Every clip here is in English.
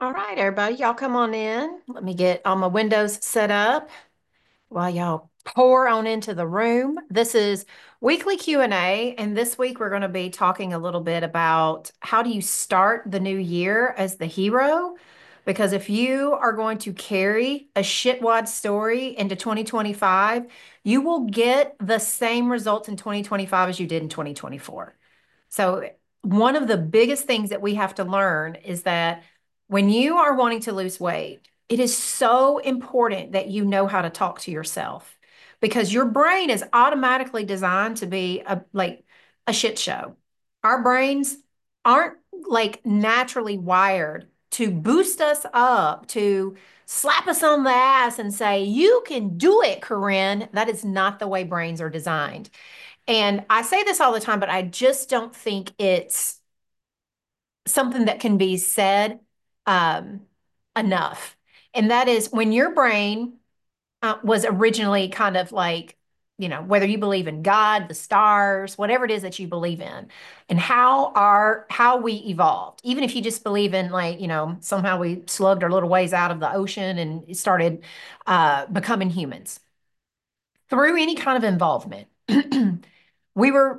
All right, everybody, y'all come on in. Let me get all my windows set up while y'all pour on into the room. This is weekly Q&A, and this week we're going to be talking a little bit about how do you start the new year as the hero? Because if you are going to carry a shitwad story into 2025, you will get the same results in 2025 as you did in 2024. So, one of the biggest things that we have to learn is that when you are wanting to lose weight, it is so important that you know how to talk to yourself because your brain is automatically designed to be a shit show. Our brains aren't like naturally wired to boost us up, to slap us on the ass and say, "You can do it, Corinne." That is not the way brains are designed. And I say this all the time, but I just don't think it's something that can be said um, enough. And that is when your brain was originally kind of like, whether you believe in God, the stars, whatever it is that you believe in, and how we evolved. Even if you just believe in like, somehow we slugged our little ways out of the ocean and started becoming humans through any kind of involvement. We were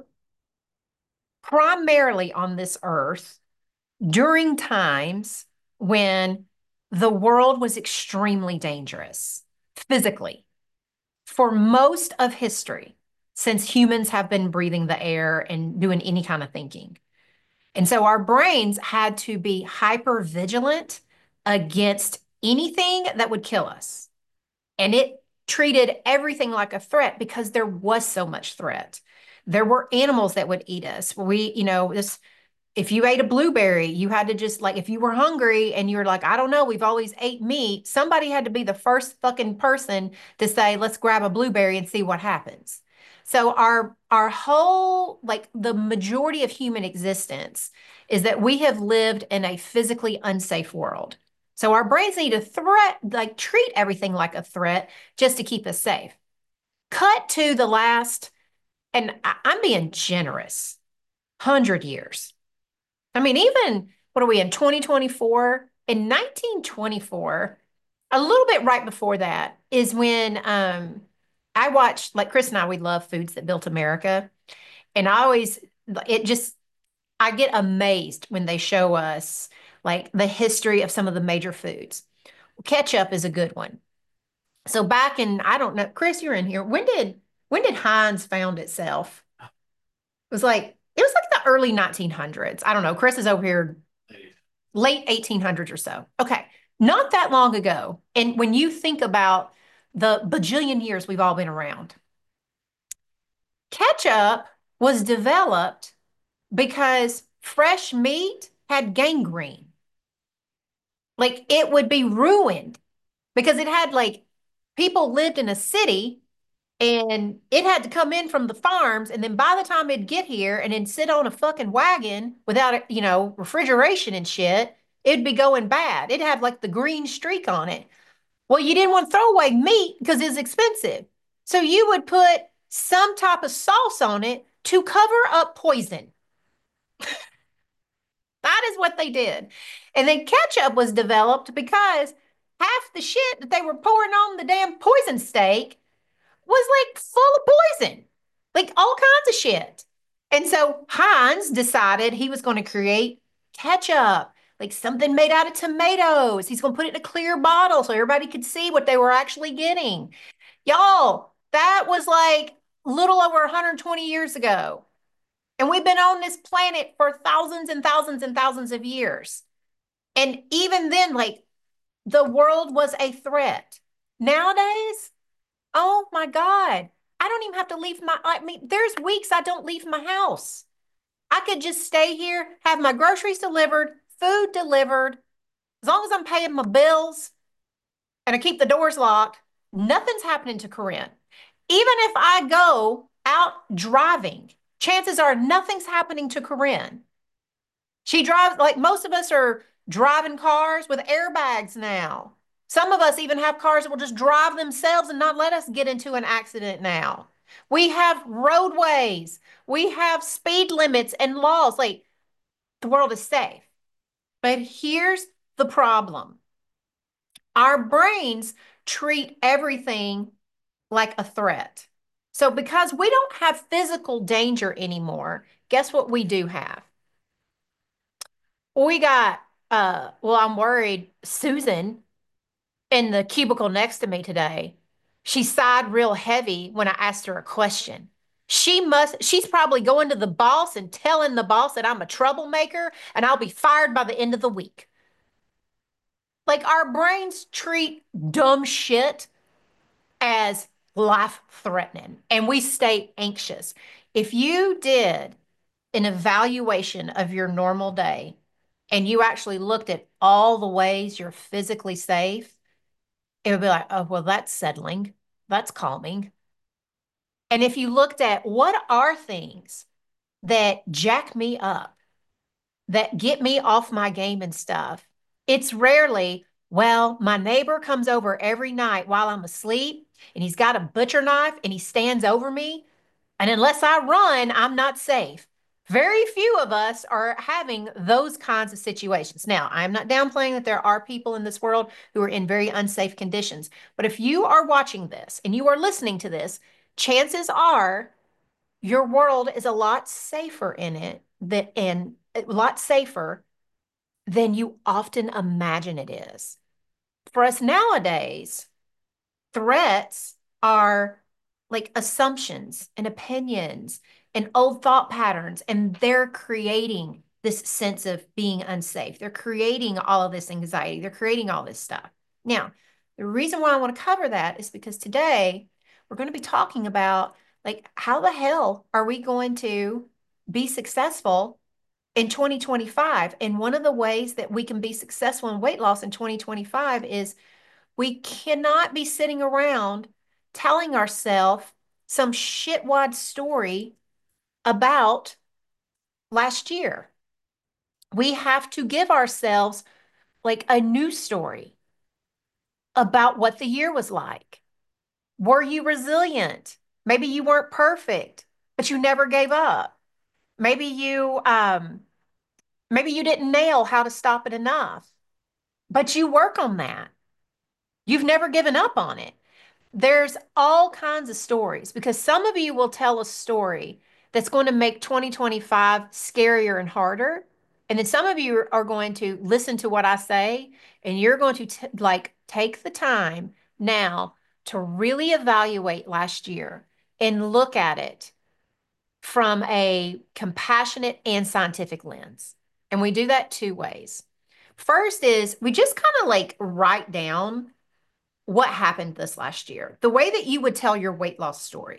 primarily on this earth during times when the world was extremely dangerous physically for most of history since humans have been breathing the air and doing any kind of thinking. And so our brains had to be hyper vigilant against anything that would kill us. And it treated everything like a threat because there was so much threat. There were animals that would eat us. This if you ate a blueberry, you had to just like, if you were hungry and you were like, I don't know, we've always ate meat, somebody had to be the first fucking person to say, let's grab a blueberry and see what happens. So our whole, like the majority of human existence is that we have lived in a physically unsafe world. So our brains need to treat everything like a threat just to keep us safe. Cut to the last, and I'm being generous, 100 years. I mean, even what are we in 2024? In 1924, a little bit right before that is when I watched, like Chris and I, we love Foods That Built America. And it just, I get amazed when they show us like the history of some of the major foods. Ketchup is a good one. So back in, I don't know, Chris, you're in here. When did Heinz found itself? It was like the early 1900s. I don't know. Chris is over here late 1800s or so. Okay. Not that long ago. And when you think about the bajillion years we've all been around, ketchup was developed because fresh meat had gangrene. Like it would be ruined because it had like people lived in a city and it had to come in from the farms. And then by the time it'd get here and then sit on a fucking wagon without, refrigeration and shit, it'd be going bad. It'd have like the green streak on it. Well, you didn't want to throw away meat because it's expensive. So you would put some type of sauce on it to cover up poison. That is what they did. And then ketchup was developed because half the shit that they were pouring on the damn poison steak was like full of poison, like all kinds of shit. And so Heinz decided he was going to create ketchup, like something made out of tomatoes. He's going to put it in a clear bottle so everybody could see what they were actually getting. Y'all, that was like little over 120 years ago. And we've been on this planet for thousands and thousands and thousands of years. And even then, like the world was a threat. Nowadays, oh my God. I don't even have to leave I mean, there's weeks I don't leave my house. I could just stay here, have my groceries delivered, food delivered. As long as I'm paying my bills and I keep the doors locked, nothing's happening to Corinne. Even if I go out driving, chances are nothing's happening to Corinne. She drives, like most of us are driving cars with airbags now. Some of us even have cars that will just drive themselves and not let us get into an accident now. We have roadways, we have speed limits and laws. Like the world is safe. But here's the problem. Our brains treat everything like a threat. So, because we don't have physical danger anymore, guess what we do have? We got, well, I'm worried Susan in the cubicle next to me today, she sighed real heavy when I asked her a question. She's probably going to the boss and telling the boss that I'm a troublemaker and I'll be fired by the end of the week. Like our brains treat dumb shit as life threatening and we stay anxious. If you did an evaluation of your normal day and you actually looked at all the ways you're physically safe, it would be like, oh, well, that's settling. That's calming. And if you looked at what are things that jack me up, that get me off my game and stuff, it's rarely, well, my neighbor comes over every night while I'm asleep and he's got a butcher knife and he stands over me. And unless I run, I'm not safe. Very few of us are having those kinds of situations. Now, I'm not downplaying that there are people in this world who are in very unsafe conditions. But if you are watching this and you are listening to this, chances are your world is a lot safer in it that and a lot safer than you often imagine it is. For us nowadays, threats are like assumptions and opinions and old thought patterns, and they're creating this sense of being unsafe. They're creating all of this anxiety. They're creating all this stuff. Now, the reason why I want to cover that is because today we're going to be talking about like how the hell are we going to be successful in 2025? And one of the ways that we can be successful in weight loss in 2025 is we cannot be sitting around telling ourselves some shitwad story about last year. We have to give ourselves like a new story about what the year was like. Were you resilient? Maybe you weren't perfect, but you never gave up. Maybe you didn't nail how to stop it enough, but you work on that. You've never given up on it. There's all kinds of stories because some of you will tell a story that's going to make 2025 scarier and harder. And then some of you are going to listen to what I say and you're going to like take the time now to really evaluate last year and look at it from a compassionate and scientific lens. And we do that two ways. First is we just kind of like write down what happened this last year, the way that you would tell your weight loss story.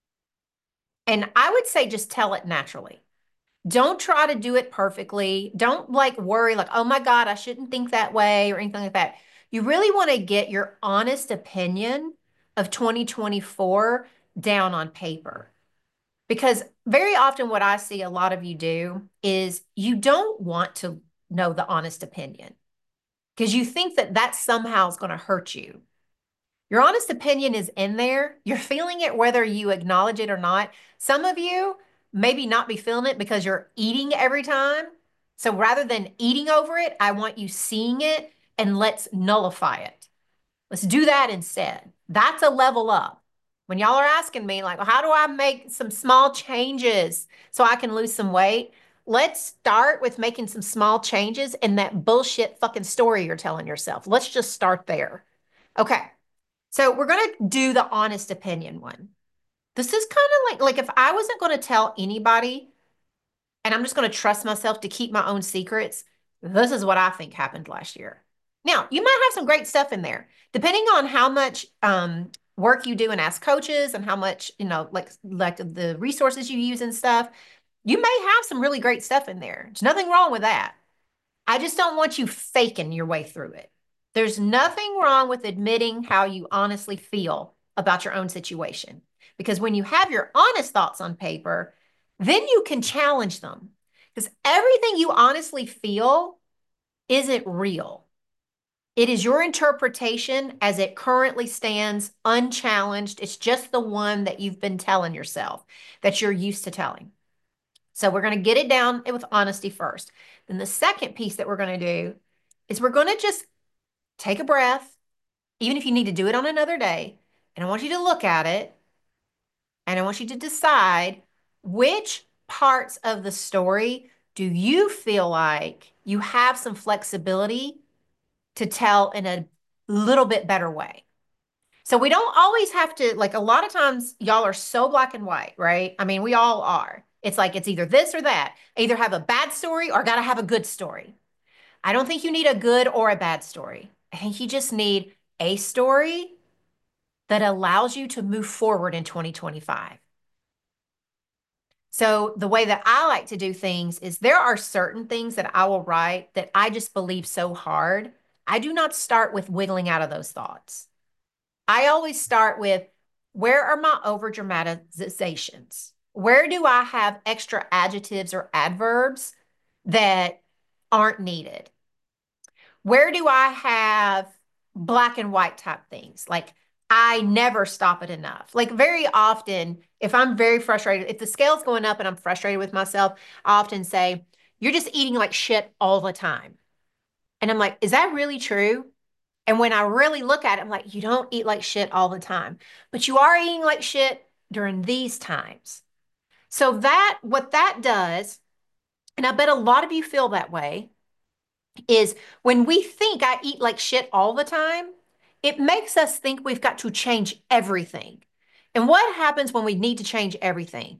And I would say just tell it naturally. Don't try to do it perfectly. Don't like worry, like, oh my God, I shouldn't think that way or anything like that. You really want to get your honest opinion of 2024 down on paper. Because very often, what I see a lot of you do is you don't want to know the honest opinion because you think that that somehow is going to hurt you. Your honest opinion is in there. You're feeling it whether you acknowledge it or not. Some of you maybe not be feeling it because you're eating every time. So rather than eating over it, I want you seeing it and let's nullify it. Let's do that instead. That's a level up. When y'all are asking me, like, well, how do I make some small changes so I can lose some weight? Let's start with making some small changes in that bullshit fucking story you're telling yourself. Let's just start there. Okay. So we're going to do the honest opinion one. This is kind of like if I wasn't going to tell anybody and I'm just going to trust myself to keep my own secrets, this is what I think happened last year. Now, you might have some great stuff in there, depending on how much work you do and ask coaches and how much, like the resources you use and stuff. You may have some really great stuff in there. There's nothing wrong with that. I just don't want you faking your way through it. There's nothing wrong with admitting how you honestly feel about your own situation. Because when you have your honest thoughts on paper, then you can challenge them. Because everything you honestly feel isn't real. It is your interpretation as it currently stands, unchallenged. It's just the one that you've been telling yourself that you're used to telling. So we're going to get it down with honesty first. Then the second piece that we're going to do is we're going to just take a breath, even if you need to do it on another day. And I want you to look at it and I want you to decide which parts of the story do you feel like you have some flexibility to tell in a little bit better way. So we don't always have to, like a lot of times, y'all are so black and white, right? I mean, we all are. It's like it's either this or that. Either have a bad story or got to have a good story. I don't think you need a good or a bad story. I think you just need a story that allows you to move forward in 2025. So the way that I like to do things is there are certain things that I will write that I just believe so hard. I do not start with wiggling out of those thoughts. I always start with where are my over dramatizations? Where do I have extra adjectives or adverbs that aren't needed? Where do I have black and white type things? Like I never stop it enough. Like very often, if I'm very frustrated, if the scale's going up and I'm frustrated with myself, I often say, you're just eating like shit all the time. And I'm like, is that really true? And when I really look at it, I'm like, you don't eat like shit all the time, but you are eating like shit during these times. So that, what that does, and I bet a lot of you feel that way, is when we think I eat like shit all the time, it makes us think we've got to change everything. And what happens when we need to change everything?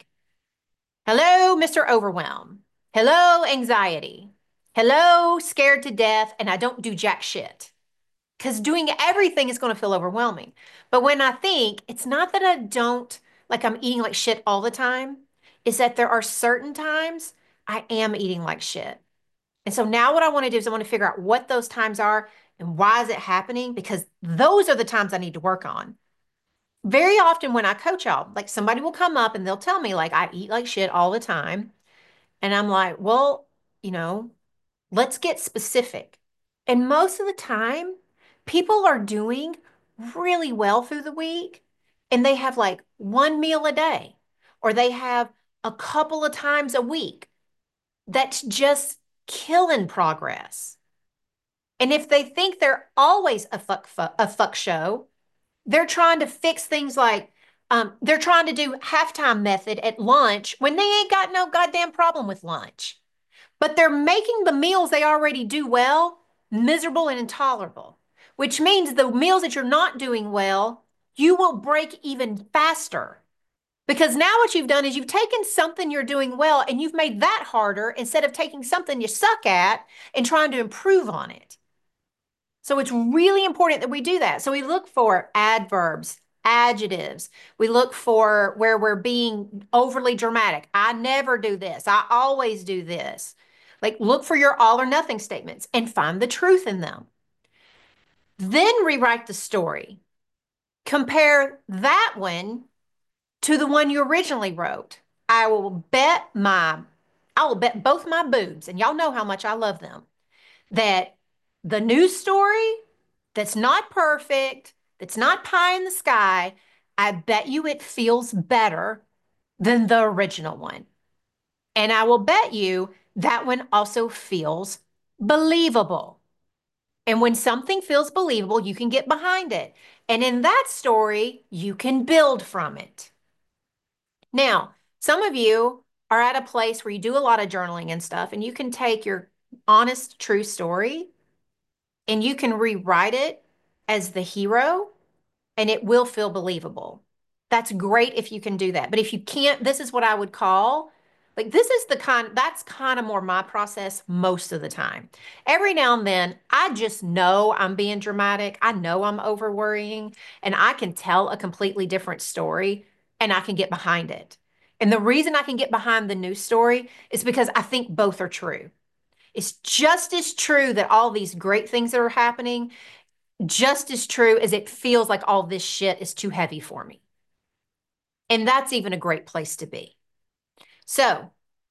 Hello, Mr. Overwhelm. Hello, anxiety. Hello, scared to death, and I don't do jack shit. Because doing everything is going to feel overwhelming. But when I think it's not that I don't, like I'm eating like shit all the time, is that there are certain times I am eating like shit. And so now what I want to do is I want to figure out what those times are and why is it happening? Because those are the times I need to work on. Very often when I coach y'all, like somebody will come up and they'll tell me like I eat like shit all the time. And I'm like, well, you know, let's get specific. And most of the time, people are doing really well through the week and they have like one meal a day or they have a couple of times a week. That's just killing progress. And if they think they're always a fuck show, they're trying to fix things like they're trying to do halftime method at lunch when they ain't got no goddamn problem with lunch. But they're making the meals they already do well miserable and intolerable, which means the meals that you're not doing well, you will break even faster. Because now what you've done is you've taken something you're doing well and you've made that harder instead of taking something you suck at and trying to improve on it. So it's really important that we do that. So we look for adverbs, adjectives. We look for where we're being overly dramatic. I never do this. I always do this. Like look for your all or nothing statements and find the truth in them. Then rewrite the story. Compare that one to the one you originally wrote. I will bet my I will bet both my boobs, and y'all know how much I love them, that the news story that's not perfect, that's not pie in the sky, I bet you it feels better than the original one. And I will bet you that one also feels believable. And when something feels believable, you can get behind it. And in that story, you can build from it. Now, some of you are at a place where you do a lot of journaling and stuff, and you can take your honest, true story and you can rewrite it as the hero and it will feel believable. That's great if you can do that. But if you can't, this is what I would call like this is the kind that's kind of more my process most of the time. Every now and then, I just know I'm being dramatic. I know I'm over worrying, and I can tell a completely different story and I can get behind it. And the reason I can get behind the news story is because I think both are true. It's just as true that all these great things that are happening, just as true as it feels like all this shit is too heavy for me. And that's even a great place to be. So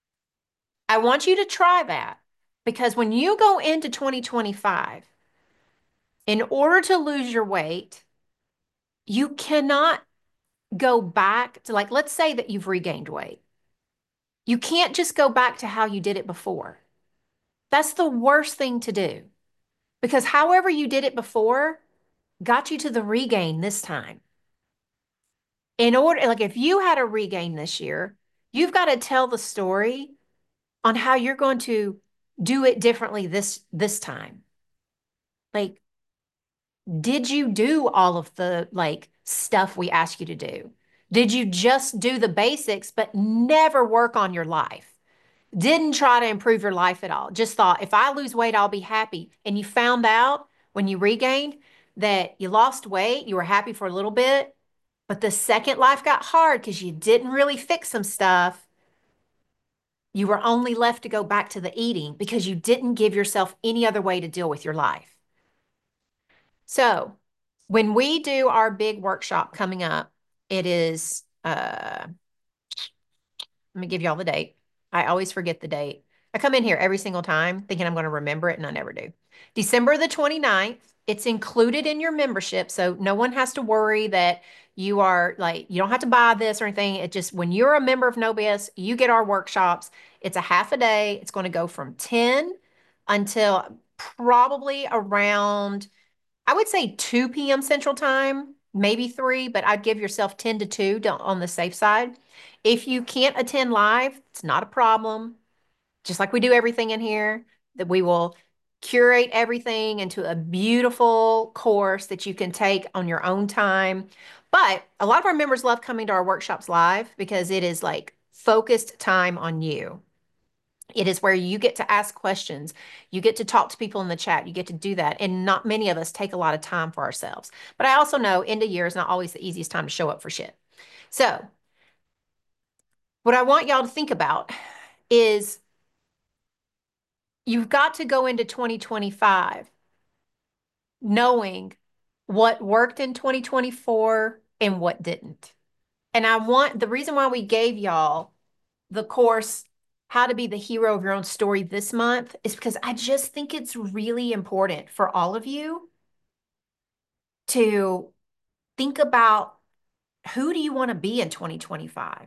I want you to try that because when you go into 2025, in order to lose your weight, you cannot go back to, like, let's say that you've regained weight. You can't just go back to how you did it before. That's the worst thing to do. Because however you did it before got you to the regain this time. In order, like if you had a regain this year, you've got to tell the story on how you're going to do it differently this time. Like, did you do all of the like stuff we asked you to do? Did you just do the basics but never work on your life? Didn't try to improve your life at all. Just thought, if I lose weight, I'll be happy. And you found out when you regained that you lost weight, you were happy for a little bit, but the second life got hard because you didn't really fix some stuff. You were only left to go back to the eating because you didn't give yourself any other way to deal with your life. So, when we do our big workshop coming up, it is let me give y'all the date. I always forget the date. I come in here every single time thinking I'm going to remember it, and I never do. December the 29th. It's included in your membership. So no one has to worry that you are like, you don't have to buy this or anything. It just, when you're a member of No BS, you get our workshops. It's a half a day. It's going to go from 10 until probably around, I would say 2 p.m. Central Time, maybe 3, but I'd give yourself 10 to 2 on the safe side. If you can't attend live, it's not a problem. Just like we do everything in here, that we will curate everything into a beautiful course that you can take on your own time. But a lot of our members love coming to our workshops live because it is like focused time on you. It is where you get to ask questions. You get to talk to people in the chat. You get to do that. And not many of us take a lot of time for ourselves. But I also know end of year is not always the easiest time to show up for shit. So, what I want y'all to think about is you've got to go into 2025 knowing what worked in 2024 and what didn't. And I want the reason why we gave y'all the course, How to Be the Hero of Your Own Story this month, is because I just think it's really important for all of you to think about who do you want to be in 2025?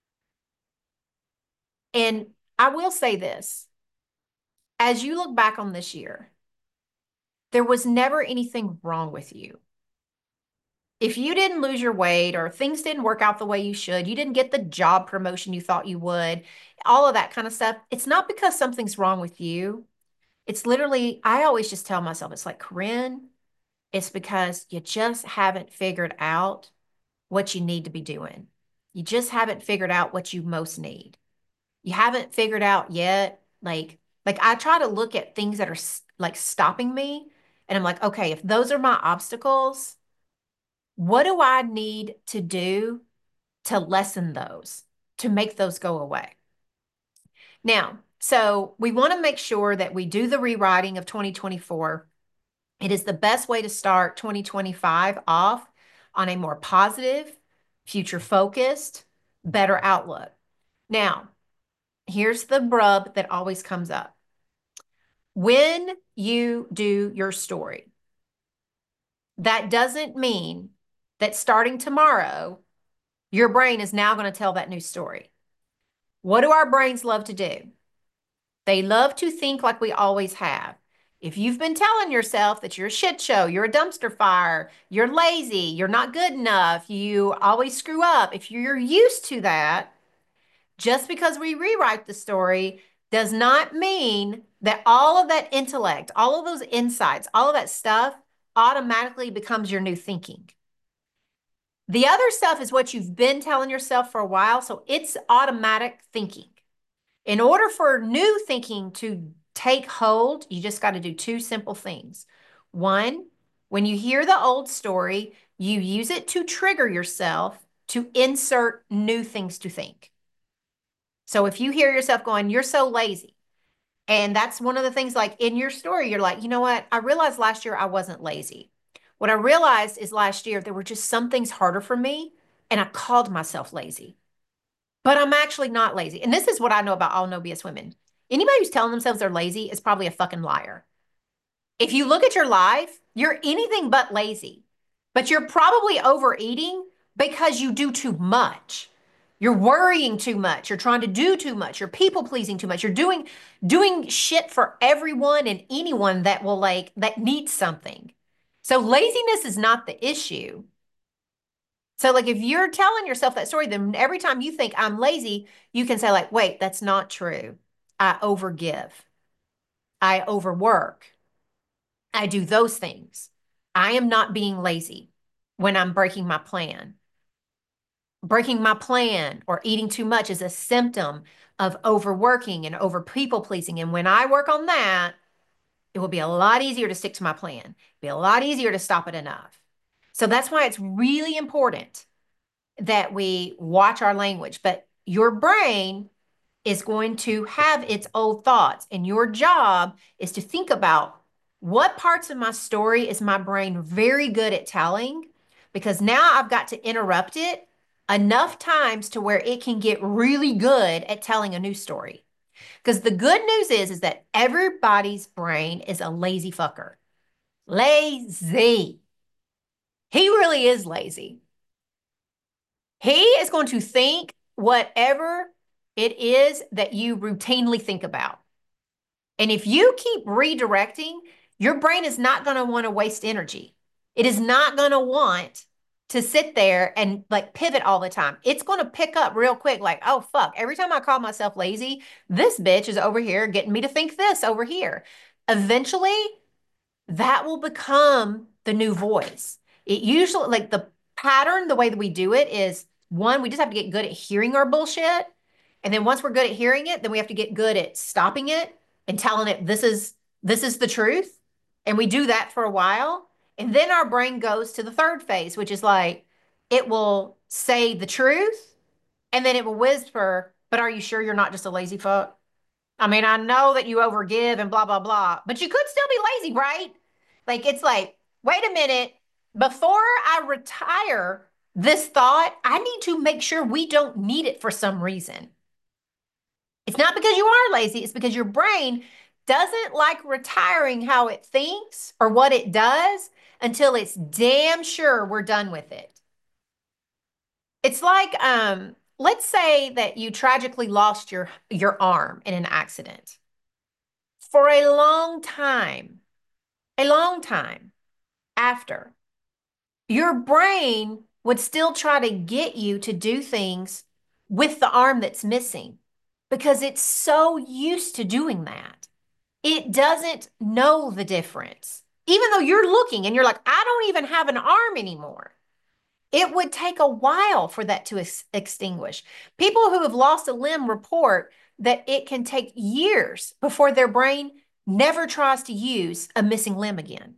And I will say this, as you look back on this year, there was never anything wrong with you. If you didn't lose your weight or things didn't work out the way you should, you didn't get the job promotion you thought you would, all of that kind of stuff, it's not because something's wrong with you. It's literally, I always just tell myself, it's like, Corinne, it's because you just haven't figured out what you need to be doing. You just haven't figured out what you most need. You haven't figured out yet, like I try to look at things that are like stopping me, and I'm like, okay, if those are my obstacles, what do I need to do to lessen those, to make those go away? Now, so we want to make sure that we do the rewriting of 2024. It is the best way to start 2025 off on a more positive, future focused, better outlook. Now, here's the rub that always comes up. When you do your story, that doesn't mean that starting tomorrow, your brain is now going to tell that new story. What do our brains love to do? They love to think like we always have. If you've been telling yourself that you're a shit show, you're a dumpster fire, you're lazy, you're not good enough, you always screw up, if you're used to that, just because we rewrite the story does not mean that all of that intellect, all of those insights, all of that stuff automatically becomes your new thinking. The other stuff is what you've been telling yourself for a while, so it's automatic thinking. In order for new thinking to take hold, you just got to do two simple things. One, when you hear the old story, you use it to trigger yourself to insert new things to think. So if you hear yourself going, you're so lazy, and that's one of the things like in your story, you're like, you know what? I realized last year I wasn't lazy. What I realized is last year there were just some things harder for me, and I called myself lazy. But I'm actually not lazy. And this is what I know about all no BS women. Anybody who's telling themselves they're lazy is probably a fucking liar. If you look at your life, you're anything but lazy, but you're probably overeating because you do too much. You're worrying too much. You're trying to do too much. You're people pleasing too much. You're doing shit for everyone and anyone that will that needs something. So laziness is not the issue. So like if you're telling yourself that story, then every time you think I'm lazy, you can say like, wait, that's not true. I overgive. I overwork. I do those things. I am not being lazy when I'm breaking my plan. Breaking my plan or eating too much is a symptom of overworking and over people pleasing. And when I work on that, it will be a lot easier to stick to my plan, be a lot easier to stop it enough. So that's why it's really important that we watch our language. But your brain is going to have its old thoughts, and your job is to think about what parts of my story is my brain very good at telling, because now I've got to interrupt it enough times to where it can get really good at telling a new story. Because the good news is that everybody's brain is a lazy fucker. Lazy. He really is lazy. He is going to think whatever it is that you routinely think about. And if you keep redirecting, your brain is not going to want to waste energy. It is not going to want to sit there and like pivot all the time. It's going to pick up real quick, like, oh, fuck. Every time I call myself lazy, this bitch is over here getting me to think this over here. Eventually, that will become the new voice. It usually, like the pattern, the way that we do it is one, we just have to get good at hearing our bullshit. And then once we're good at hearing it, then we have to get good at stopping it and telling it this is the truth. And we do that for a while. And then our brain goes to the third phase, which is like it will say the truth and then it will whisper, but are you sure you're not just a lazy fuck? I mean, I know that you overgive and blah, blah, blah, but you could still be lazy, right? Like, it's like, wait a minute. Before I retire this thought, I need to make sure we don't need it for some reason. It's not because you are lazy, it's because your brain doesn't like retiring how it thinks or what it does until it's damn sure we're done with it. It's like, let's say that you tragically lost your arm in an accident. For a long time after, your brain would still try to get you to do things with the arm that's missing because it's so used to doing that. It doesn't know the difference. Even though you're looking and you're like, I don't even have an arm anymore. It would take a while for that to extinguish. People who have lost a limb report that it can take years before their brain never tries to use a missing limb again.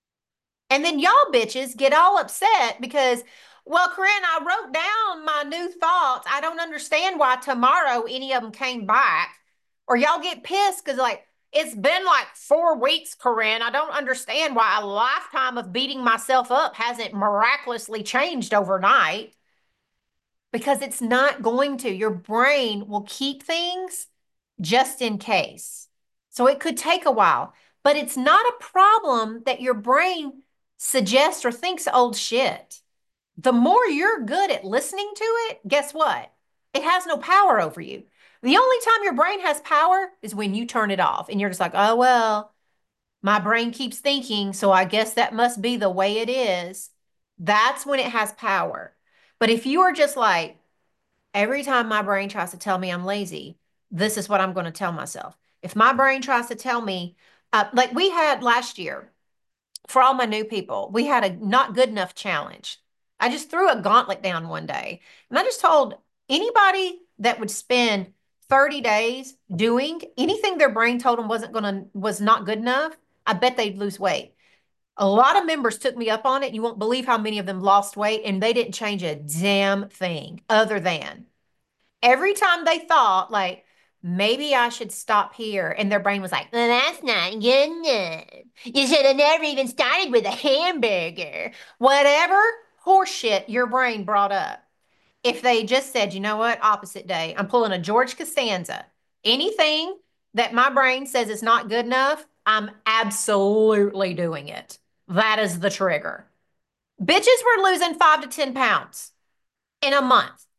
And then y'all bitches get all upset because, well, Corinne, I wrote down my new thoughts. I don't understand why tomorrow any of them came back. Or y'all get pissed because, like, it's been like 4 weeks, Corinne. I don't understand why a lifetime of beating myself up hasn't miraculously changed overnight. Because it's not going to. Your brain will keep things just in case. So it could take a while, but it's not a problem that your brain suggests or thinks old shit. The more you're good at listening to it, guess what? It has no power over you. The only time your brain has power is when you turn it off and you're just like, oh, well, my brain keeps thinking, so I guess that must be the way it is. That's when it has power. But if you are just like, every time my brain tries to tell me I'm lazy, this is what I'm going to tell myself. If my brain tries to tell me, like we had last year for all my new people, we had a not good enough challenge. I just threw a gauntlet down one day and I just told anybody that would spend 30 days doing anything their brain told them was not good enough, I bet they'd lose weight. A lot of members took me up on it. You won't believe how many of them lost weight and they didn't change a damn thing other than every time they thought, like, maybe I should stop here, and their brain was like, well, that's not good enough. You should have never even started with a hamburger. Whatever horseshit your brain brought up. If they just said, you know what, opposite day, I'm pulling a George Costanza. Anything that my brain says is not good enough, I'm absolutely doing it. That is the trigger. Bitches were losing 5 to 10 pounds in a month.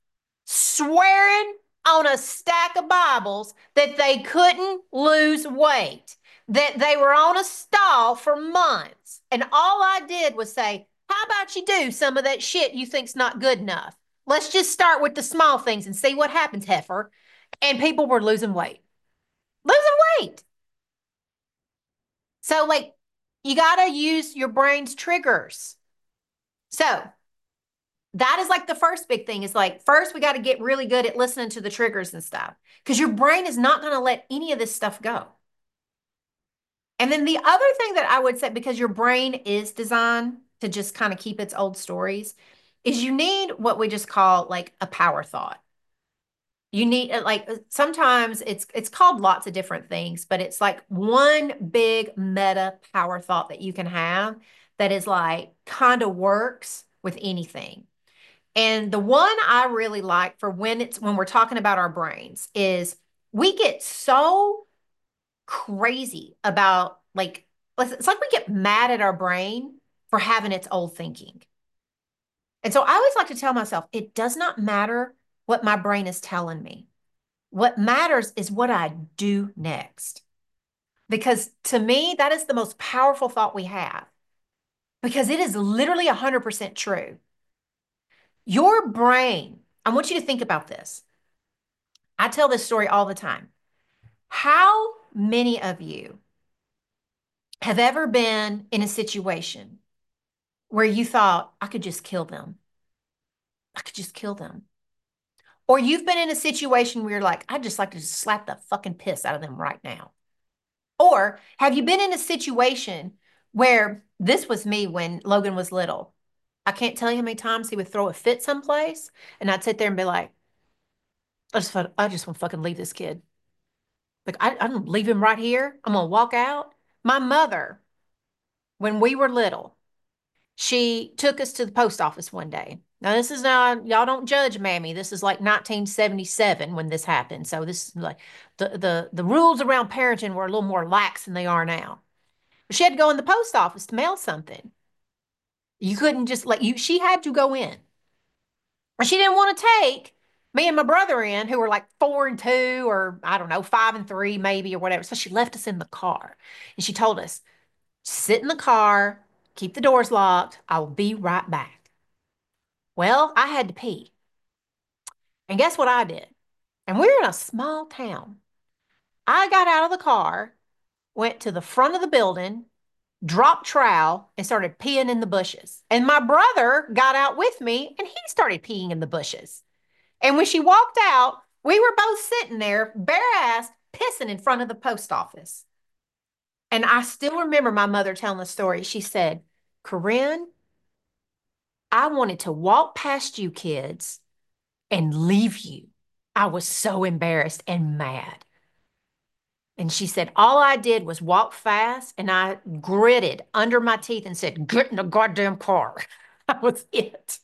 swearing on a stack of Bibles that they couldn't lose weight, that they were on a stall for months. And all I did was say, how about you do some of that shit you think's not good enough? Let's just start with the small things and see what happens, heifer. And people were losing weight. Losing weight. So, like, you got to use your brain's triggers. So, that is like the first big thing is like, first, we got to get really good at listening to the triggers and stuff because your brain is not going to let any of this stuff go. And then the other thing that I would say, because your brain is designed to just kind of keep its old stories, is you need what we just call like a power thought. You need like sometimes it's called lots of different things, but it's like one big meta power thought that you can have that is like kind of works with anything. And the one I really like for when we're talking about our brains is we get so crazy about like it's like we get mad at our brain for having its old thinking. And so I always like to tell myself, it does not matter what my brain is telling me. What matters is what I do next. Because to me, that is the most powerful thought we have because it is literally 100% true. Your brain, I want you to think about this. I tell this story all the time. How many of you have ever been in a situation where you thought, I could just kill them? I could just kill them. Or you've been in a situation where you're like, I'd just like to just slap the fucking piss out of them right now. Or have you been in a situation where this was me when Logan was little? I can't tell you how many times he would throw a fit someplace, and I'd sit there and be like, I just want to fucking leave this kid. Like, I'm gonna leave him right here. I'm gonna walk out. My mother, when we were little, she took us to the post office one day. Now, this is not, y'all don't judge Mammy. This is like 1977 when this happened. So this is like the rules around parenting were a little more lax than they are now. She had to go in the post office to mail something. You couldn't just like you, she had to go in. And she didn't want to take me and my brother in, who were like 4 and 2, or I don't know, 5 and 3, maybe, or whatever. So she left us in the car and she told us, sit in the car, keep the doors locked. I'll be right back. Well, I had to pee. And guess what I did? And we're in a small town. I got out of the car, went to the front of the building, dropped trowel, and started peeing in the bushes. And my brother got out with me and he started peeing in the bushes. And when she walked out, we were both sitting there, bare-assed, pissing in front of the post office. And I still remember my mother telling the story. She said, Corinne, I wanted to walk past you kids and leave you. I was so embarrassed and mad. And she said, all I did was walk fast and I gritted under my teeth and said, get in the goddamn car. That was it.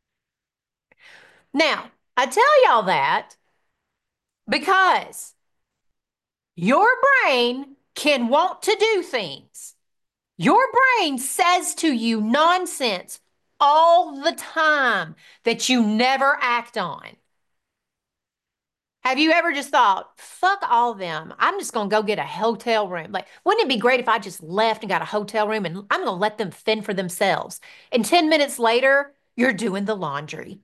Now, I tell y'all that because your brain can want to do things. Your brain says to you nonsense all the time that you never act on. Have you ever just thought, fuck all of them. I'm just going to go get a hotel room. Like, wouldn't it be great if I just left and got a hotel room and I'm going to let them fend for themselves? And 10 minutes later, you're doing the laundry.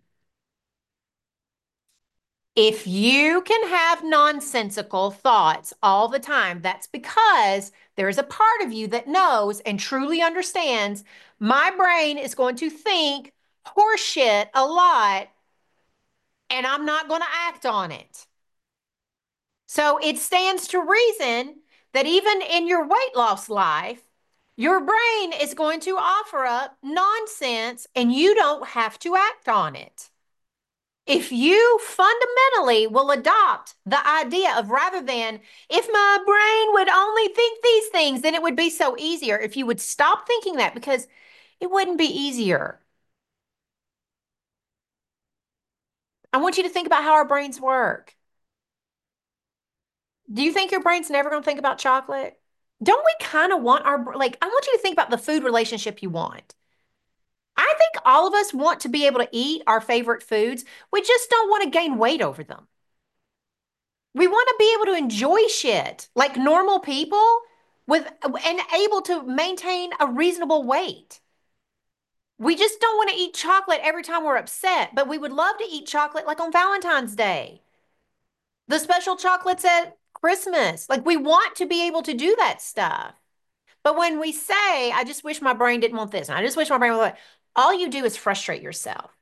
If you can have nonsensical thoughts all the time, that's because there's a part of you that knows and truly understands my brain is going to think horseshit a lot and I'm not going to act on it. So it stands to reason that even in your weight loss life, your brain is going to offer up nonsense and you don't have to act on it. If you fundamentally will adopt the idea of rather than, if my brain would only think these things, then it would be so easier. If you would stop thinking that, because it wouldn't be easier. I want you to think about how our brains work. Do you think your brain's never going to think about chocolate? Don't we kind of want our, like, I want you to think about the food relationship you want. I think all of us want to be able to eat our favorite foods. We just don't want to gain weight over them. We want to be able to enjoy shit like normal people with and able to maintain a reasonable weight. We just don't want to eat chocolate every time we're upset, but we would love to eat chocolate like on Valentine's Day. The special chocolates at Christmas. Like we want to be able to do that stuff. But when we say, I just wish my brain didn't want this, and I just wish my brain would, all you do is frustrate yourself.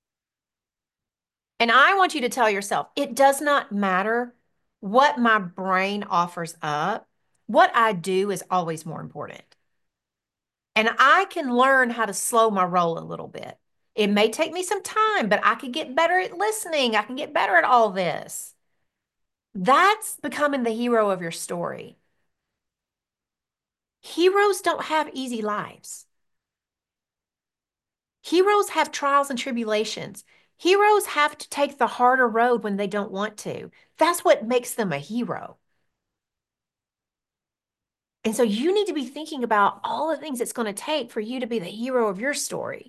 And I want you to tell yourself, it does not matter what my brain offers up. What I do is always more important. And I can learn how to slow my roll a little bit. It may take me some time, but I could get better at listening. I can get better at all this. That's becoming the hero of your story. Heroes don't have easy lives. Heroes have trials and tribulations. Heroes have to take the harder road when they don't want to. That's what makes them a hero. And so you need to be thinking about all the things it's going to take for you to be the hero of your story.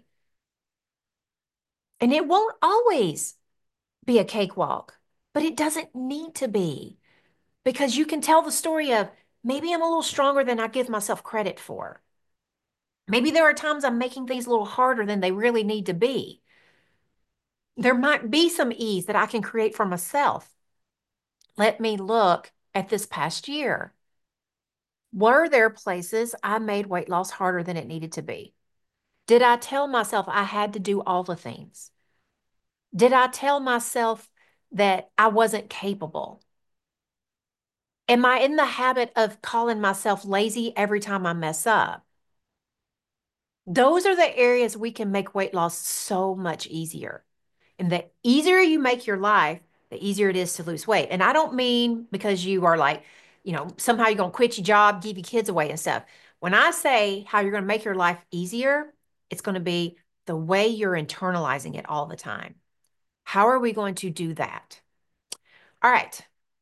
And it won't always be a cakewalk, but it doesn't need to be because you can tell the story of maybe I'm a little stronger than I give myself credit for. Maybe there are times I'm making things a little harder than they really need to be. There might be some ease that I can create for myself. Let me look at this past year. Were there places I made weight loss harder than it needed to be? Did I tell myself I had to do all the things? Did I tell myself that I wasn't capable? Am I in the habit of calling myself lazy every time I mess up? Those are the areas we can make weight loss so much easier. And the easier you make your life, the easier it is to lose weight. And I don't mean because you are like, somehow you're going to quit your job, give your kids away and stuff. When I say how you're going to make your life easier, it's going to be the way you're internalizing it all the time. How are we going to do that? All right,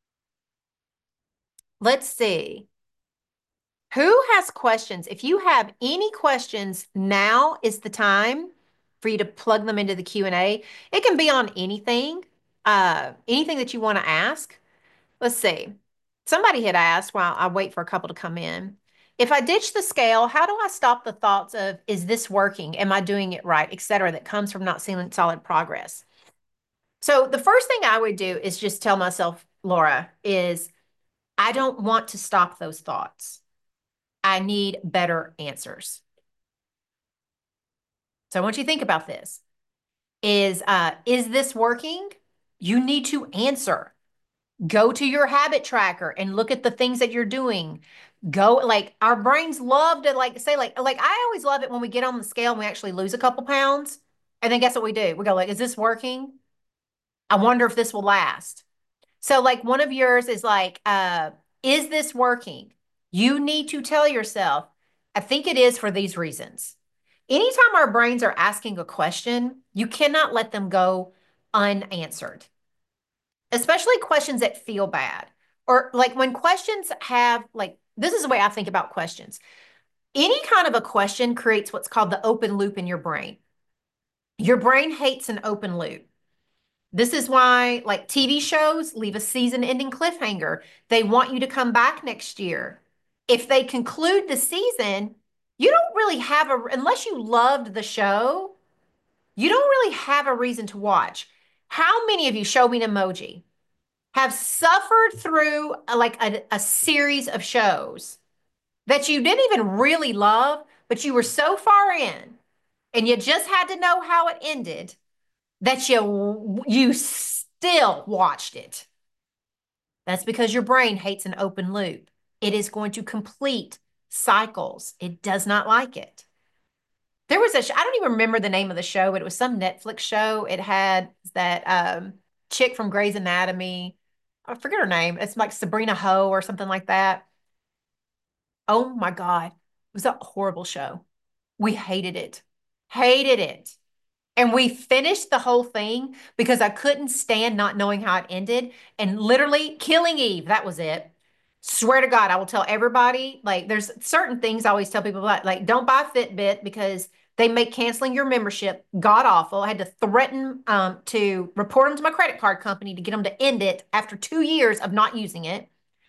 let's see. Who has questions? If you have any questions, now is the time for you to plug them into the Q&A. It can be on anything that you want to ask. Let's see. Somebody had asked while I wait for a couple to come in. If I ditch the scale, how do I stop the thoughts of, is this working? Am I doing it right? Etc. that comes from not seeing solid progress. So the first thing I would do is just tell myself, Laura, is I don't want to stop those thoughts. I need better answers. So I want you to think about this. Is this working? You need to answer. Go to your habit tracker and look at the things that you're doing. Go like our brains love to like say like I always love it when we get on the scale and we actually lose a couple pounds. And then guess what we do? We go like, is this working? I wonder if this will last. So like one of yours is like, is this working? You need to tell yourself, I think it is for these reasons. Anytime our brains are asking a question, you cannot let them go unanswered, especially questions that feel bad. Or like when questions have, like, this is the way I think about questions. Any kind of a question creates what's called the open loop in your brain. Your brain hates an open loop. This is why, like TV shows, leave a season ending cliffhanger. They want you to come back next year. If they conclude the season, you don't really have unless you loved the show, you don't really have a reason to watch. How many of you, show me an emoji, have suffered through a series of shows that you didn't even really love, but you were so far in and you just had to know how it ended that you still watched it? That's because your brain hates an open loop. It is going to complete cycles. It does not like it. There was I don't even remember the name of the show, but it was some Netflix show. It had that chick from Grey's Anatomy. I forget her name. It's like Sabrina Ho or something like that. Oh my God. It was a horrible show. We hated it. Hated it. And we finished the whole thing because I couldn't stand not knowing how it ended and literally killing Eve. That was it. Swear to God, I will tell everybody, like, there's certain things I always tell people about, like, don't buy Fitbit because they make canceling your membership god awful. I had to threaten to report them to my credit card company to get them to end it after 2 years of not using it.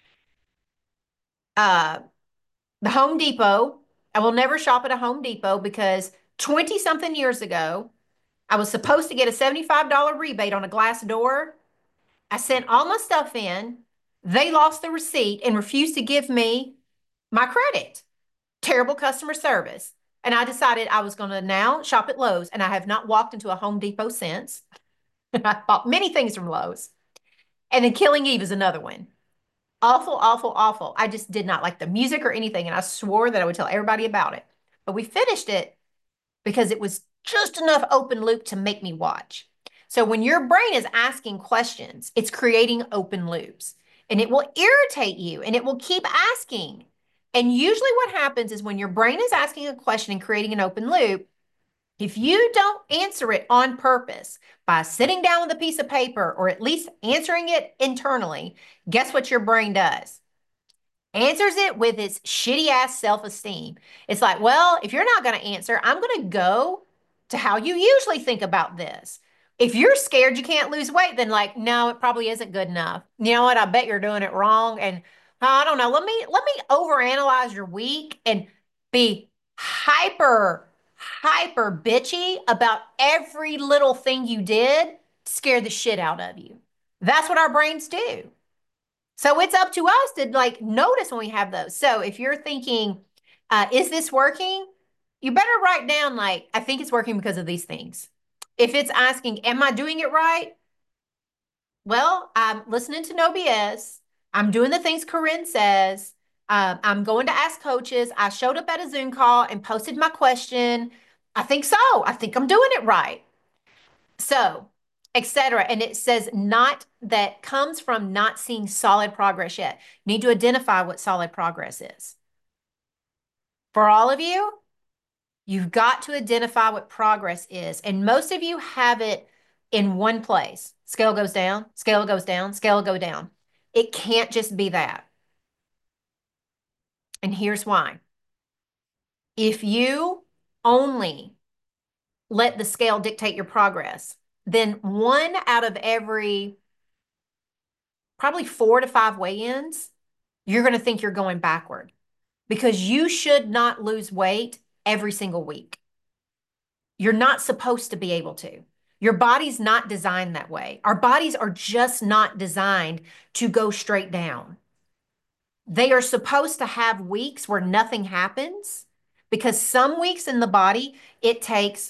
Uh, the Home Depot, I will never shop at a Home Depot because 20 something years ago, I was supposed to get a $75 rebate on a glass door. I sent all my stuff in. They lost the receipt and refused to give me my credit. Terrible customer service. And I decided I was going to now shop at Lowe's, and I have not walked into a Home Depot since. I bought many things from Lowe's. And then Killing Eve is another one. Awful, awful, awful. I just did not like the music or anything, and I swore that I would tell everybody about it. But we finished it because it was just enough open loop to make me watch. So when your brain is asking questions, it's creating open loops, and it will irritate you and it will keep asking. And usually what happens is when your brain is asking a question and creating an open loop, if you don't answer it on purpose by sitting down with a piece of paper or at least answering it internally, guess what your brain does? Answers it with its shitty ass self esteem. It's like, well, if you're not going to answer, I'm going to go to how you usually think about this. If you're scared you can't lose weight, then like, no, it probably isn't good enough. You know what? I bet you're doing it wrong. And I don't know. Let me overanalyze your week and be hyper bitchy about every little thing you did to scare the shit out of you. That's what our brains do. So it's up to us to like notice when we have those. So if you're thinking, is this working? You better write down like, I think it's working because of these things. If it's asking, am I doing it right? Well, I'm listening to No BS. I'm doing the things Corinne says. I'm going to ask coaches. I showed up at a Zoom call and posted my question. I think so. I think I'm doing it right. So, etc. And it says not that comes from not seeing solid progress yet. You need to identify what solid progress is. For all of you, you've got to identify what progress is. And most of you have it in one place. Scale goes down, scale goes down, scale go down. It can't just be that. And here's why. If you only let the scale dictate your progress, then one out of every probably 4 to 5 weigh-ins, you're going to think you're going backward because you should not lose weight every single week. You're not supposed to be able to. Your body's not designed that way. Our bodies are just not designed to go straight down. They are supposed to have weeks where nothing happens because some weeks in the body, it takes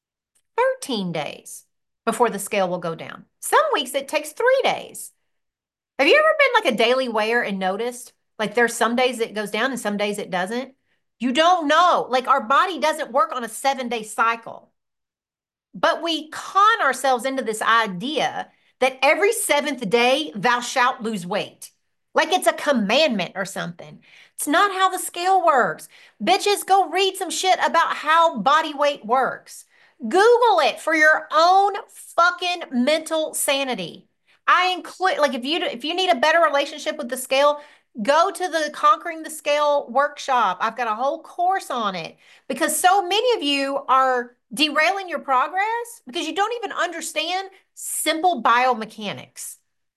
13 days before the scale will go down. Some weeks it takes 3 days. Have you ever been like a daily weigher and noticed like there's some days it goes down and some days it doesn't? You don't know. Like our body doesn't work on a 7 day cycle. But we con ourselves into this idea that every seventh day thou shalt lose weight. Like it's a commandment or something. It's not how the scale works. Bitches, go read some shit about how body weight works. Google it for your own fucking mental sanity. I include like if you need a better relationship with the scale, go to the Conquering the Scale workshop. I've got a whole course on it because so many of you are derailing your progress because you don't even understand simple biomechanics.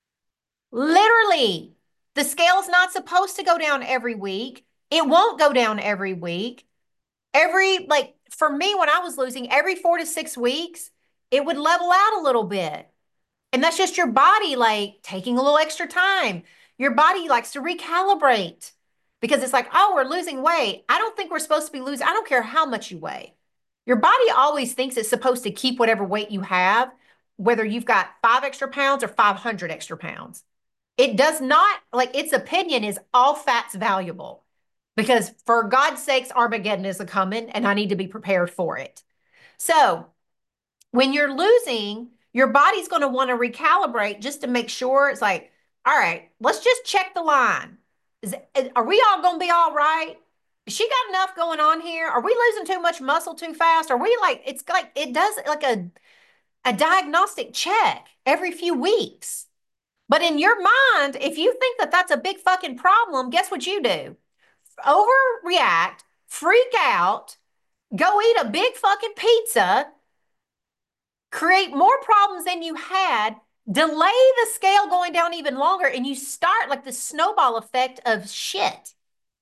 Literally, the scale's not supposed to go down every week. It won't go down every week. Like for me, when I was losing every 4 to 6 weeks, it would level out a little bit. And that's just your body like taking a little extra time. Your body likes to recalibrate because it's like, oh, we're losing weight. I don't think we're supposed to be losing. I don't care how much you weigh. Your body always thinks it's supposed to keep whatever weight you have, whether you've got 5 extra pounds or 500 extra pounds. It does not, like, its opinion is all fat's valuable because for God's sakes, Armageddon is a coming and I need to be prepared for it. So, when you're losing, your body's going to want to recalibrate just to make sure it's like, all right, let's just check the line. Are we all going to be all right? She got enough going on here? Are we losing too much muscle too fast? Are we like, it's like, it does like a diagnostic check every few weeks. But in your mind, if you think that that's a big fucking problem, guess what you do? Overreact, freak out, go eat a big fucking pizza, create more problems than you had, delay the scale going down even longer, and you start like the snowball effect of shit.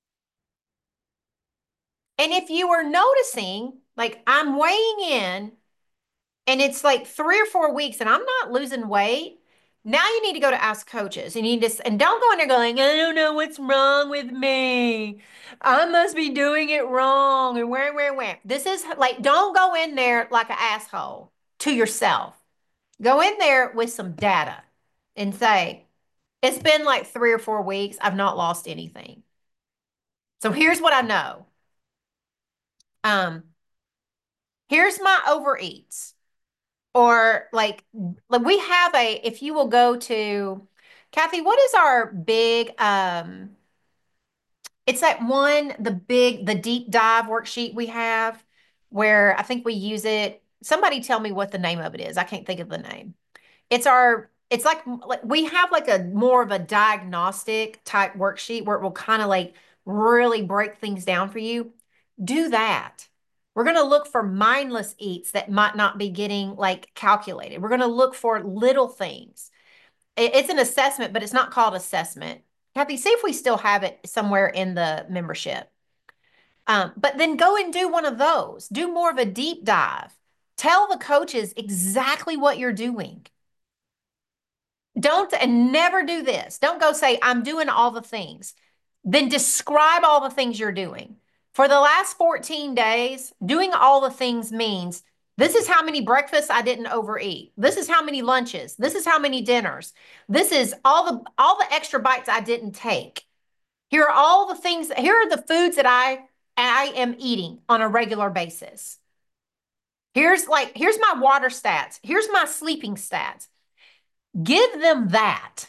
And if you are noticing, like I'm weighing in and it's like 3 or 4 weeks and I'm not losing weight, now you need to go to ask coaches and you just and don't go in there going, I don't know what's wrong with me. I must be doing it wrong and where. This is like don't go in there like an asshole to yourself. Go in there with some data and say, it's been like 3 or 4 weeks. I've not lost anything. So here's what I know. Um, here's my overeats. Or like we have a, if you will go to, Kathy, what is our big it's that one, the deep dive worksheet we have where I think we use it. Somebody tell me what the name of it is. I can't think of the name. It's like we have like a more of a diagnostic type worksheet where it will kind of like really break things down for you. Do that. We're going to look for mindless eats that might not be getting like calculated. We're going to look for little things. It's an assessment, but it's not called assessment. Kathy, see if we still have it somewhere in the membership. But then go and do one of those. Do more of a deep dive. Tell the coaches exactly what you're doing. Don't and never do this. Don't go say, I'm doing all the things. Then describe all the things you're doing. For the last 14 days, doing all the things means this is how many breakfasts I didn't overeat. This is how many lunches. This is how many dinners. This is all the extra bites I didn't take. Here are all the things, here are the foods that I am eating on a regular basis. Here's my water stats. Here's my sleeping stats. Give them that.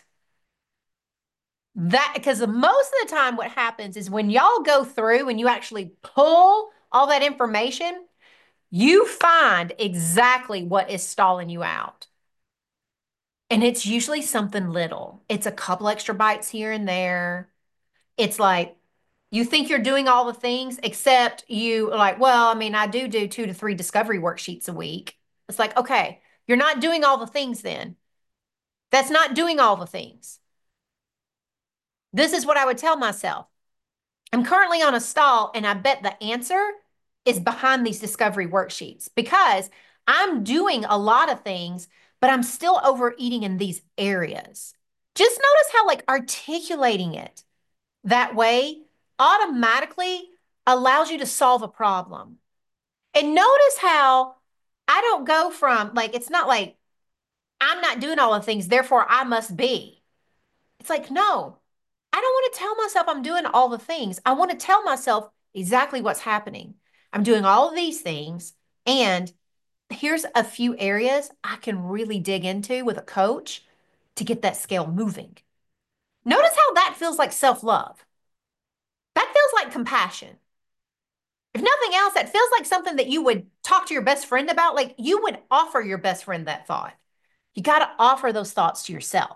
That because most of the time what happens is when y'all go through and you actually pull all that information, you find exactly what is stalling you out. And it's usually something little. It's a couple extra bites here and there. It's like you think you're doing all the things, except you like, well, I mean, I do 2 to 3 discovery worksheets a week. It's like, okay, you're not doing all the things then. That's not doing all the things. This is what I would tell myself. I'm currently on a stall, and I bet the answer is behind these discovery worksheets because I'm doing a lot of things, but I'm still overeating in these areas. Just notice how, like, articulating it that way automatically allows you to solve a problem. And notice how I don't go from, like, it's not like I'm not doing all the things, therefore I must be. It's like, no, I don't want to tell myself I'm doing all the things. I want to tell myself exactly what's happening. I'm doing all of these things, and here's a few areas I can really dig into with a coach to get that scale moving. Notice how that feels like self-love. That feels like compassion. If nothing else, that feels like something that you would talk to your best friend about. Like you would offer your best friend that thought. You got to offer those thoughts to yourself.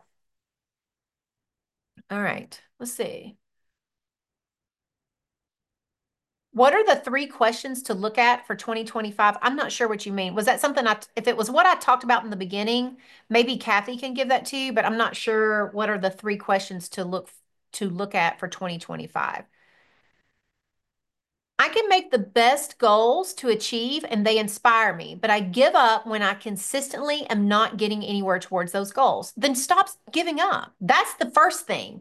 All right, let's see. What are the 3 questions to look at for 2025? I'm not sure what you mean. Was that something if it was what I talked about in the beginning, maybe Kathy can give that to you, but I'm not sure what are the 3 questions to look at for 2025. I can make the best goals to achieve and they inspire me, but I give up when I consistently am not getting anywhere towards those goals. Then stop giving up. That's the first thing.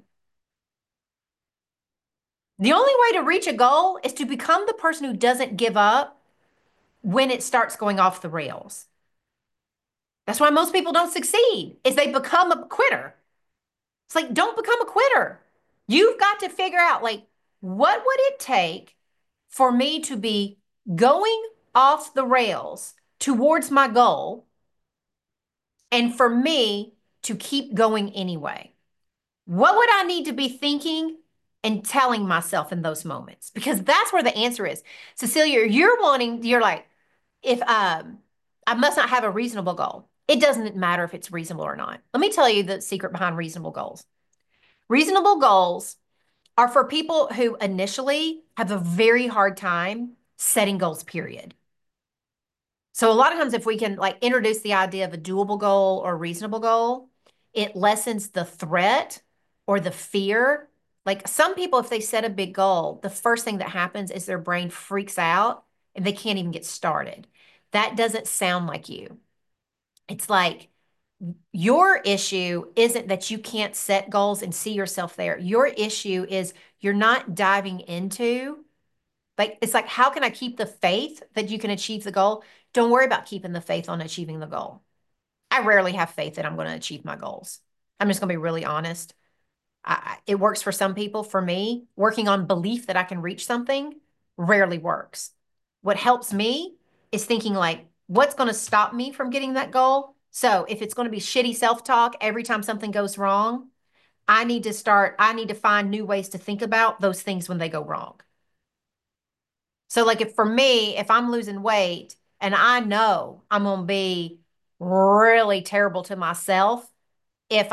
The only way to reach a goal is to become the person who doesn't give up when it starts going off the rails. That's why most people don't succeed, is they become a quitter. It's like, don't become a quitter. You've got to figure out, like, what would it take for me to be going off the rails towards my goal and for me to keep going anyway? What would I need to be thinking and telling myself in those moments? Because that's where the answer is. Cecilia, you're like, if I must not have a reasonable goal. It doesn't matter if it's reasonable or not. Let me tell you the secret behind reasonable goals. Reasonable goals are for people who initially have a very hard time setting goals, period. So a lot of times if we can like introduce the idea of a doable goal or reasonable goal, it lessens the threat or the fear. Like some people, if they set a big goal, the first thing that happens is their brain freaks out and they can't even get started. That doesn't sound like you. It's like your issue isn't that you can't set goals and see yourself there. Your issue is you're not diving into, like, it's like, how can I keep the faith that you can achieve the goal? Don't worry about keeping the faith on achieving the goal. I rarely have faith that I'm going to achieve my goals. I'm just going to be really honest. It works for some people. For me, working on belief that I can reach something rarely works. What helps me is thinking like, what's going to stop me from getting that goal? So if it's going to be shitty self-talk every time something goes wrong, I need to find new ways to think about those things when they go wrong. So like if for me, if I'm losing weight and I know I'm going to be really terrible to myself if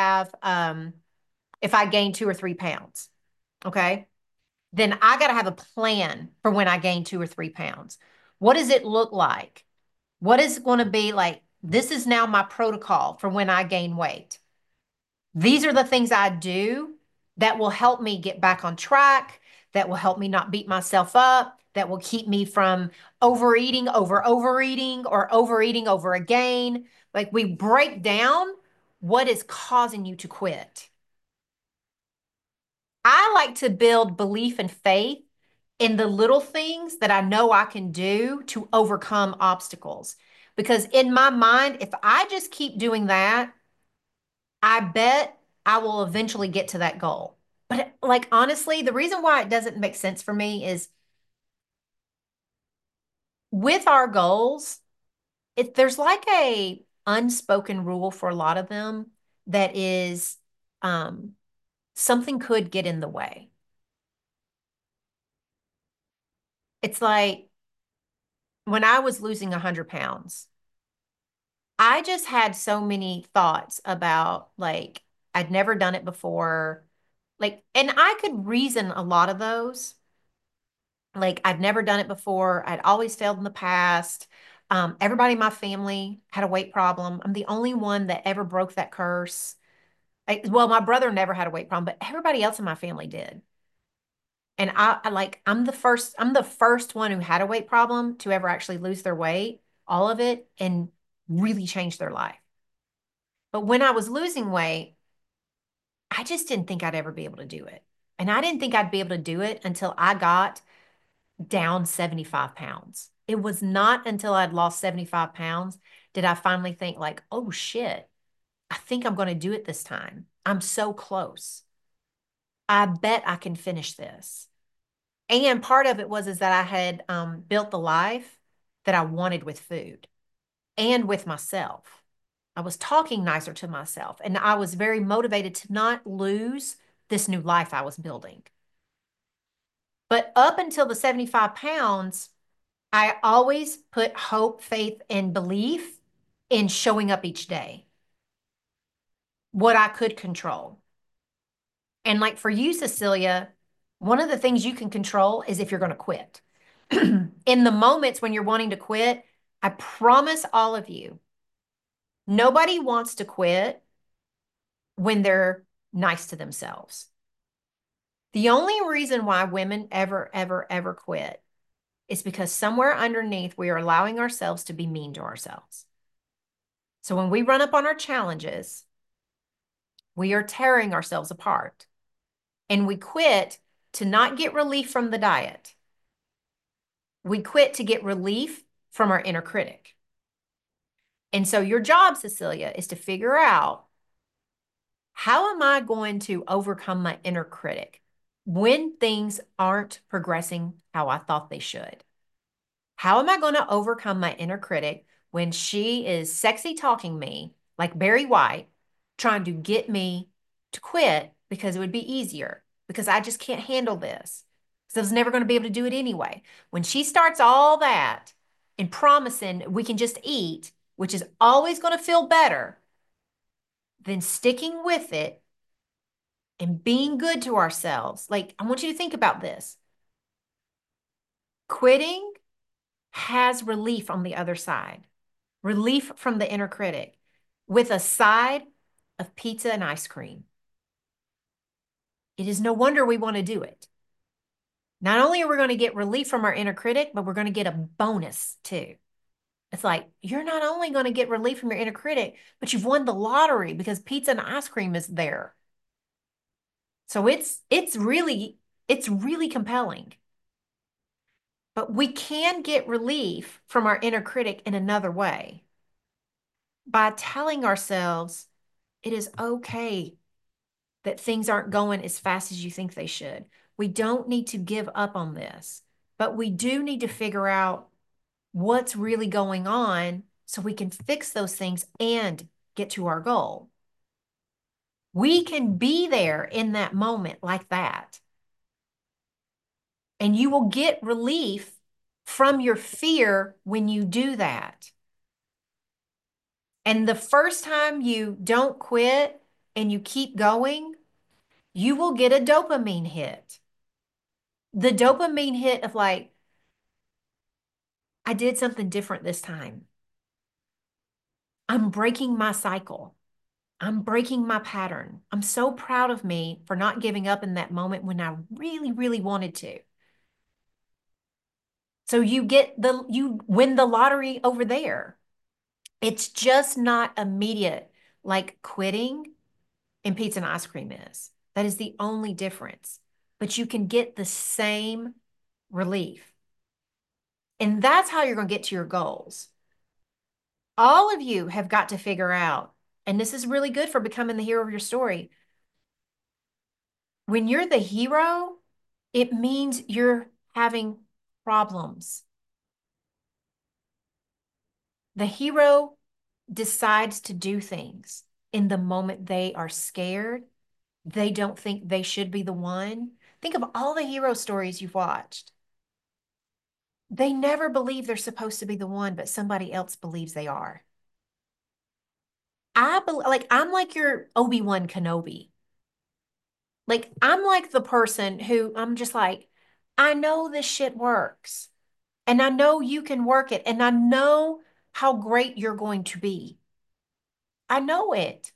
if I gain 2 or 3 pounds, okay? Then I got to have a plan for when I gain 2 or 3 pounds. What does it look like? What is it going to be like? This is now my protocol for when I gain weight. These are the things I do that will help me get back on track, that will help me not beat myself up, that will keep me from overeating or overeating over again. Like we break down what is causing you to quit. I like to build belief and faith in the little things that I know I can do to overcome obstacles. Because in my mind, if I just keep doing that, I bet I will eventually get to that goal. But like honestly, the reason why it doesn't make sense for me is with our goals, there's like a unspoken rule for a lot of them that is um, something could get in the way. It's like when I was losing 100 pounds, I just had so many thoughts about like I'd never done it before. Like, and I could reason a lot of those. Like I'd never done it before. I'd always failed in the past. Everybody in my family had a weight problem. I'm the only one that ever broke that curse. Well, my brother never had a weight problem, but everybody else in my family did. And I'm the first one who had a weight problem to ever actually lose their weight, all of it, and really change their life. But when I was losing weight, I just didn't think I'd ever be able to do it. And I didn't think I'd be able to do it until I got down 75 pounds. It was not until I'd lost 75 pounds did I finally think like, oh shit, I think I'm going to do it this time. I'm so close. I bet I can finish this. And part of it was is that I had built the life that I wanted with food and with myself. I was talking nicer to myself and I was very motivated to not lose this new life I was building. But up until the 75 pounds, I always put hope, faith, and belief in showing up each day, what I could control. And like for you, Cecilia, one of the things you can control is if you're going to quit. In the moments when you're wanting to quit, I promise all of you, nobody wants to quit when they're nice to themselves. The only reason why women ever quit is because somewhere underneath we are allowing ourselves to be mean to ourselves. So when we run up on our challenges, we are tearing ourselves apart and we quit to not get relief from the diet. We quit to get relief from our inner critic. And so your job, Cecilia, is to figure out how am I going to overcome my inner critic when things aren't progressing how I thought they should? How am I going to overcome my inner critic when she is sexy talking me like Barry White, trying to get me to quit because it would be easier, because I just can't handle this. Because I was never going to be able to do it anyway. When she starts all that and promising we can just eat, which is always going to feel better than sticking with it and being good to ourselves. Like, I want you to think about this. Quitting has relief on the other side, relief from the inner critic, with a side of pizza and ice cream. It is no wonder we want to do it. Not only are we going to get relief from our inner critic, but we're going to get a bonus too. It's like you're not only going to get relief from your inner critic, but you've won the lottery because pizza and ice cream is there. So it's really compelling. But we can get relief from our inner critic in another way by telling ourselves it is okay that things aren't going as fast as you think they should. We don't need to give up on this, but we do need to figure out what's really going on so we can fix those things and get to our goal. We can be there in that moment like that. And you will get relief from your fear when you do that. And the first time you don't quit and you keep going, you will get a dopamine hit. The dopamine hit of like, I did something different this time. I'm breaking my cycle. I'm breaking my pattern. I'm so proud of me for not giving up in that moment when I really, really wanted to. So you win the lottery over there. It's just not immediate like quitting and pizza and ice cream is. That is the only difference. But you can get the same relief. And that's how you're going to get to your goals. All of you have got to figure out, and this is really good for becoming the hero of your story. When you're the hero, it means you're having problems. The hero decides to do things in the moment they are scared. They don't think they should be the one. Think of all the hero stories you've watched. They never believe they're supposed to be the one, but somebody else believes they are. I'm like your Obi-Wan Kenobi. Like I'm like the person who I'm just like, I know this shit works. And I know you can work it. And I know how great you're going to be. I know it.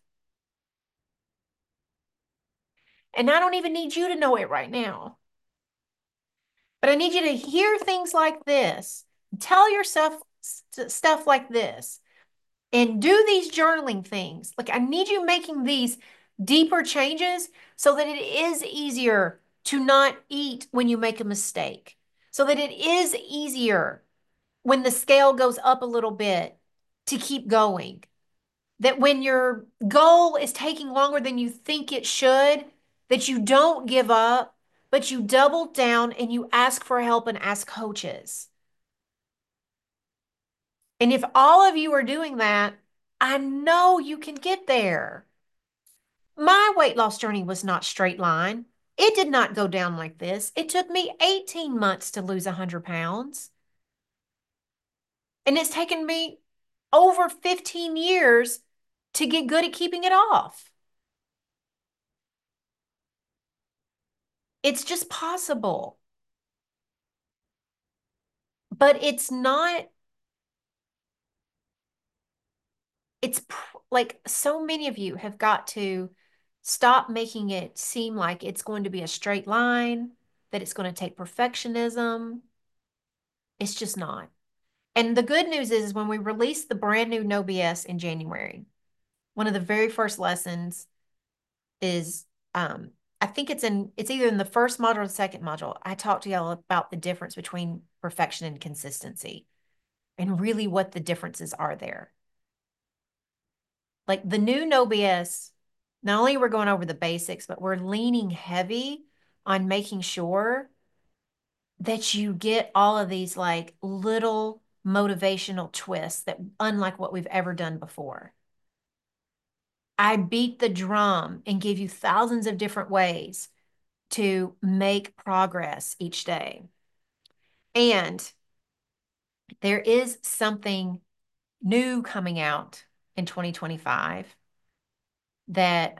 And I don't even need you to know it right now. But I need you to hear things like this. Tell yourself stuff like this and do these journaling things. Like I need you making these deeper changes so that it is easier to not eat when you make a mistake, so that it is easier when the scale goes up a little bit to keep going. That when your goal is taking longer than you think it should, that you don't give up, but you double down and you ask for help and ask coaches. And if all of you are doing that, I know you can get there. My weight loss journey was not straight line. It did not go down like this. It took me 18 months to lose 100 pounds. And it's taken me over 15 years to get good at keeping it off. It's just possible. But it's not, like so many of you have got to stop making it seem like it's going to be a straight line, that it's going to take perfectionism. It's just not. And the good news is when we release the brand new No BS in January, one of the very first lessons is I think it's either in the first module or the second module. I talked to y'all about the difference between perfection and consistency and really what the differences are there. Like the new No BS, not only we're going over the basics, but we're leaning heavy on making sure that you get all of these like little motivational twists that unlike what we've ever done before. I beat the drum and give you thousands of different ways to make progress each day. And there is something new coming out in 2025 that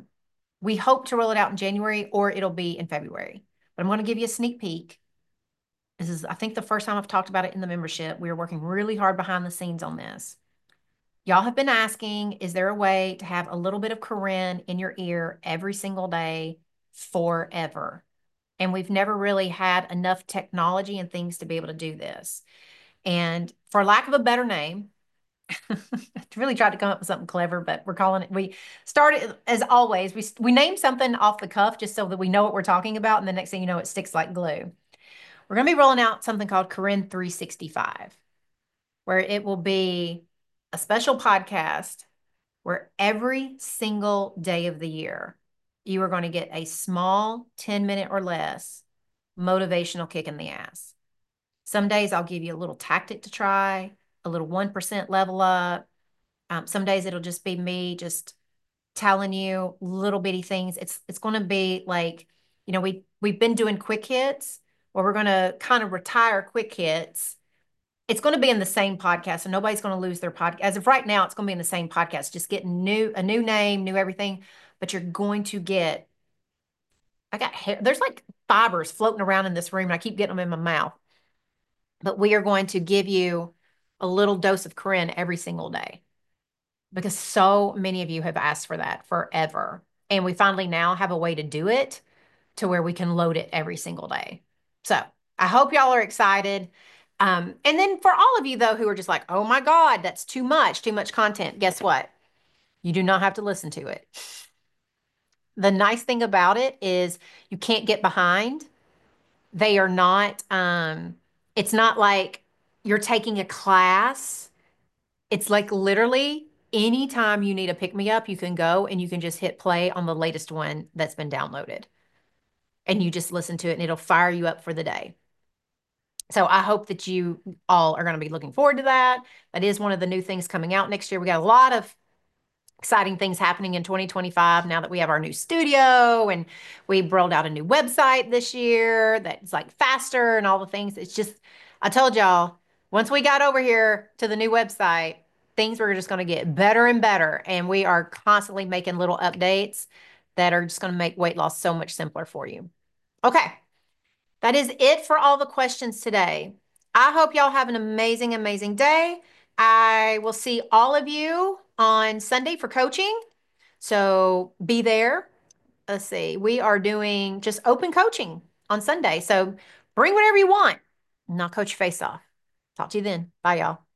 we hope to roll it out in January or it'll be in February. But I'm going to give you a sneak peek. This is, I think, the first time I've talked about it in the membership. We are working really hard behind the scenes on this. Y'all have been asking, is there a way to have a little bit of Corinne in your ear every single day forever? And we've never really had enough technology and things to be able to do this. And for lack of a better name, I really tried to come up with something clever, but we're calling it, we started, as always, we name something off the cuff just so that we know what we're talking about. And the next thing you know, it sticks like glue. We're going to be rolling out something called Corinne 365, where it will be a special podcast where every single day of the year, you are going to get a small 10-minute or less motivational kick in the ass. Some days I'll give you a little tactic to try, a little 1% level up. Some days it'll just be me just telling you little bitty things. It's going to be like, we've been doing quick hits, where we're going to kind of retire quick hits. It's going to be in the same podcast, so nobody's going to lose their podcast. As of right now, it's going to be in the same podcast, just getting a new name, new everything. But you're going to get, I got hair. There's like fibers floating around in this room, and I keep getting them in my mouth. But we are going to give you a little dose of Corinne every single day because so many of you have asked for that forever. And we finally now have a way to do it to where we can load it every single day. So I hope y'all are excited. And then for all of you, though, who are just like, oh my God, that's too much content. Guess what? You do not have to listen to it. The nice thing about it is you can't get behind. They are not, it's not like you're taking a class. It's like literally anytime you need a pick me up, you can go and you can just hit play on the latest one that's been downloaded. And you just listen to it and it'll fire you up for the day. So I hope that you all are going to be looking forward to that. That is one of the new things coming out next year. We got a lot of exciting things happening in 2025 now that we have our new studio and we rolled out a new website this year that's like faster and all the things. It's just, I told y'all, once we got over here to the new website, things were just going to get better and better. And we are constantly making little updates that are just going to make weight loss so much simpler for you. Okay. That is it for all the questions today. I hope y'all have an amazing, amazing day. I will see all of you on Sunday for coaching. So be there. Let's see. We are doing just open coaching on Sunday. So bring whatever you want and I'll coach your face off. Talk to you then. Bye, y'all.